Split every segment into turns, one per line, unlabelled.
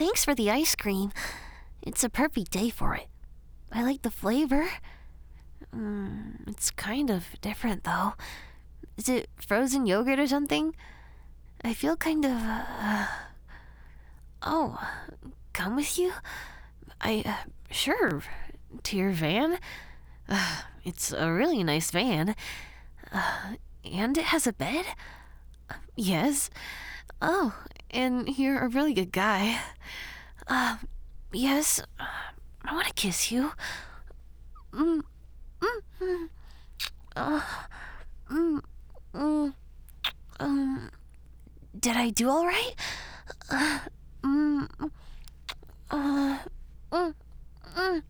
thanks for the ice cream. It's a perfect day for it. I like the flavor. It's kind of different, though. Is it frozen yogurt or something? I feel kind of, Oh, come with you? Sure. To your van? It's a really nice van. And it has a bed? Yes. Oh, and you're a really good guy. Yes. I want to kiss you. Mm, mm, mm. Mm, mm. Did I do all right? Mm, uh, mm, mm.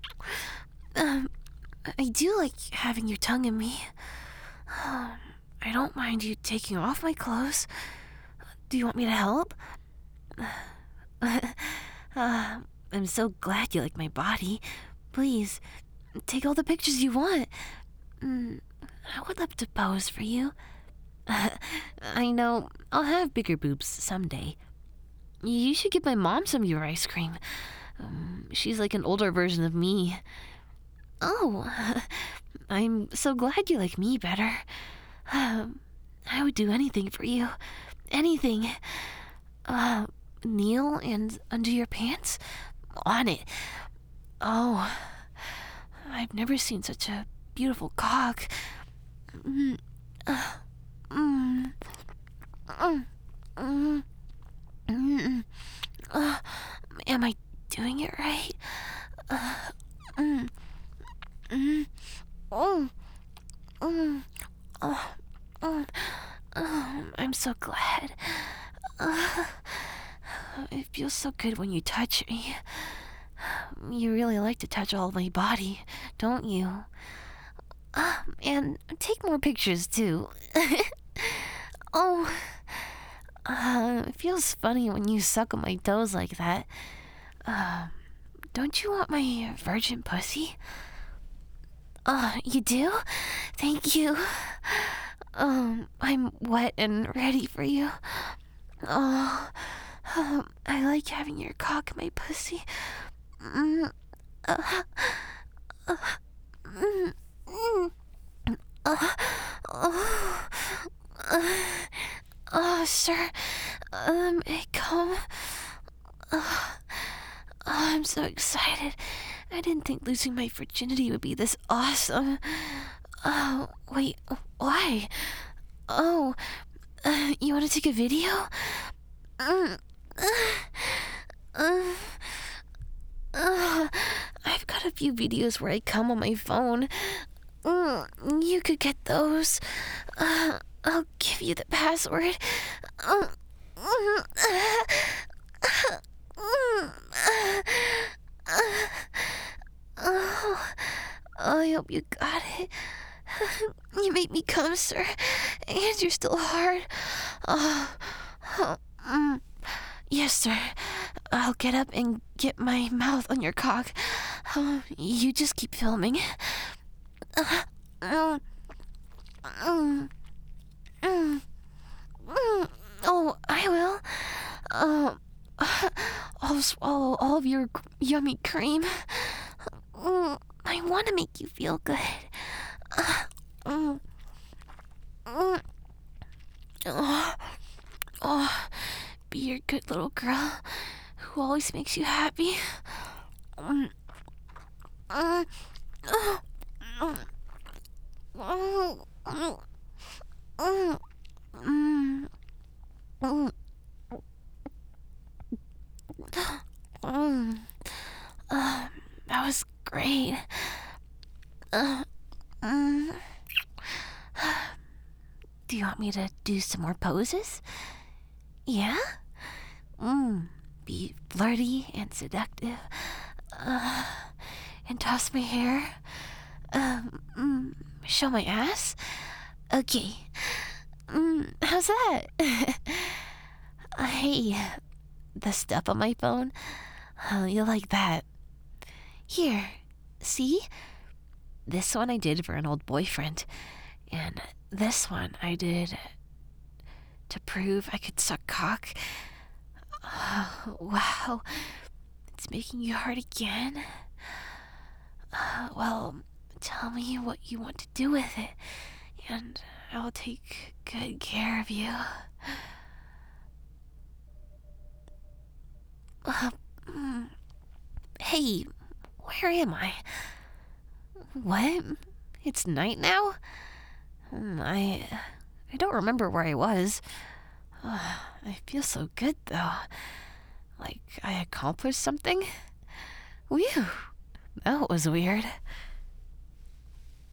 I do like having your tongue in me. I don't mind you taking off my clothes. Do you want me to help? I'm so glad you like my body. Please, take all the pictures you want. I would love to pose for you. I know, I'll have bigger boobs someday. You should give my mom some of your ice cream. She's like an older version of me. Oh, I'm so glad you like me better. I would do anything for you. Anything. Kneel and undo your pants? On it. Oh, I've never seen such a beautiful cock. Am I doing it right? I'm so glad. It feels so good when you touch me. You really like to touch all of my body, don't you? And take more pictures, too. Oh, it feels funny when you suck on my toes like that. Don't you want my virgin pussy? You do? Thank you. I'm wet and ready for you. Oh, I like having your cock in my pussy. Sir, come. I'm so excited. I didn't think losing my virginity would be this awesome. Oh, wait, why? Oh, you want to take a video? I've got a few videos where I come on my phone. You could get those. I'll give you the password. I hope you got it. You made me come, sir, and you're still hard. Yes, sir. I'll get up and get my mouth on your cock. You just keep filming. Oh, I will. I'll swallow all of your yummy cream. I want to make you feel good. Be your good little girl who always makes you happy. That was great. Do you want me to do some more poses? Yeah? Be flirty and seductive. And toss my hair. Show my ass? Okay. How's that? Hey, the stuff on my phone? You like that? Here, see? This one I did for an old boyfriend. And this one I did to prove I could suck cock. Wow, it's making you hurt again? Well, tell me what you want to do with it, and I'll take good care of you. Uh, mm, hey, where am I? What? It's night now? I don't remember where I was. I feel so good though. Like I accomplished something? Whew, that was weird.